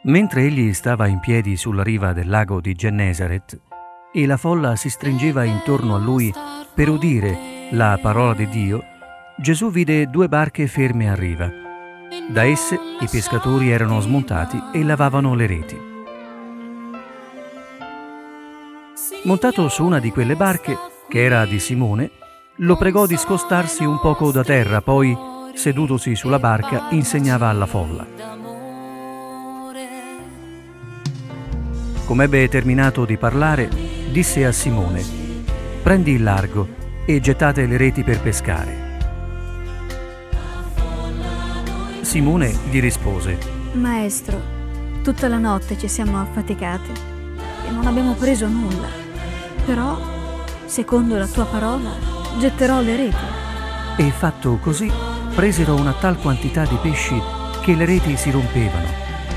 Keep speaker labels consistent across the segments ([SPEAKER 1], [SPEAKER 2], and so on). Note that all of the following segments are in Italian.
[SPEAKER 1] Mentre egli stava in piedi sulla riva del lago di Gennesaret e la folla si stringeva intorno a lui per udire la parola di Dio, Gesù vide 2 barche ferme a riva. Da esse i pescatori erano smontati e lavavano le reti. Montato su una di quelle barche, che era di Simone, lo pregò di scostarsi un poco da terra, poi, sedutosi sulla barca, insegnava alla folla. Come ebbe terminato di parlare, disse a Simone: «Prendi il largo e gettate le reti per pescare». Simone gli rispose:
[SPEAKER 2] «Maestro, tutta la notte ci siamo affaticati e non abbiamo preso nulla. Però, secondo la tua parola, getterò le reti».
[SPEAKER 1] E fatto così, presero una tal quantità di pesci che le reti si rompevano.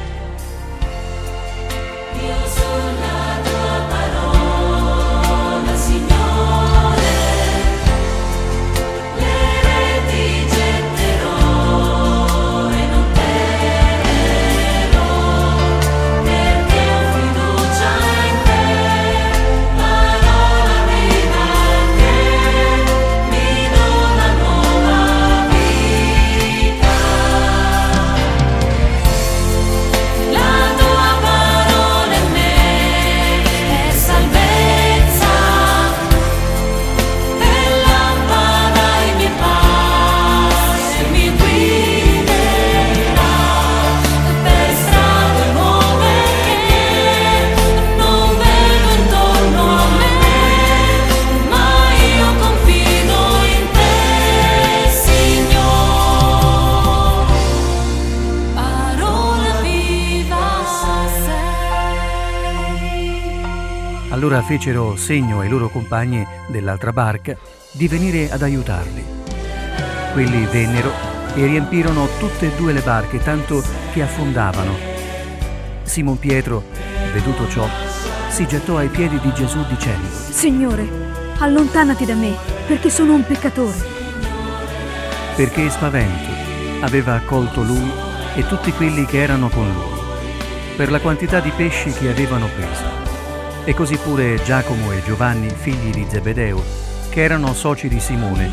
[SPEAKER 1] Allora fecero segno ai loro compagni dell'altra barca di venire ad aiutarli. Quelli vennero e riempirono tutte e 2 le barche, tanto che affondavano. Simon Pietro, veduto ciò, si gettò ai piedi di Gesù dicendo:
[SPEAKER 2] «Signore, allontanati da me, perché sono un peccatore».
[SPEAKER 1] Perché spavento aveva accolto lui e tutti quelli che erano con lui, per la quantità di pesci che avevano preso. E così pure Giacomo e Giovanni, figli di Zebedeo, che erano soci di Simone.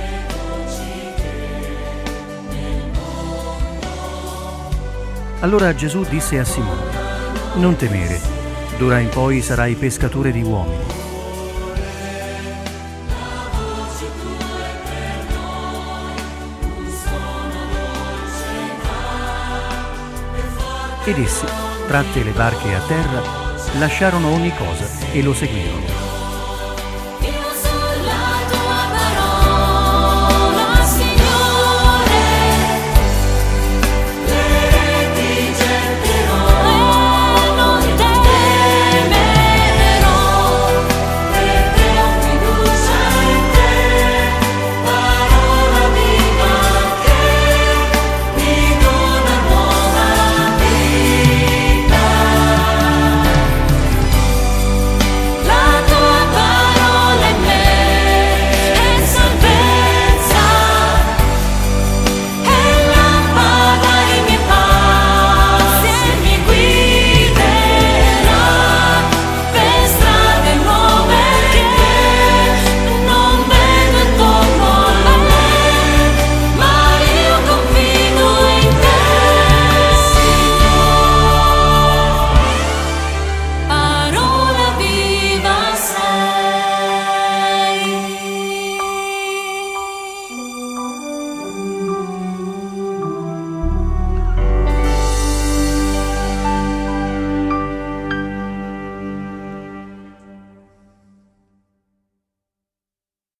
[SPEAKER 1] Allora Gesù disse a Simone: «Non temere, d'ora in poi sarai pescatore di uomini». Ed essi, tratte le barche a terra, lasciarono ogni cosa e lo seguirono.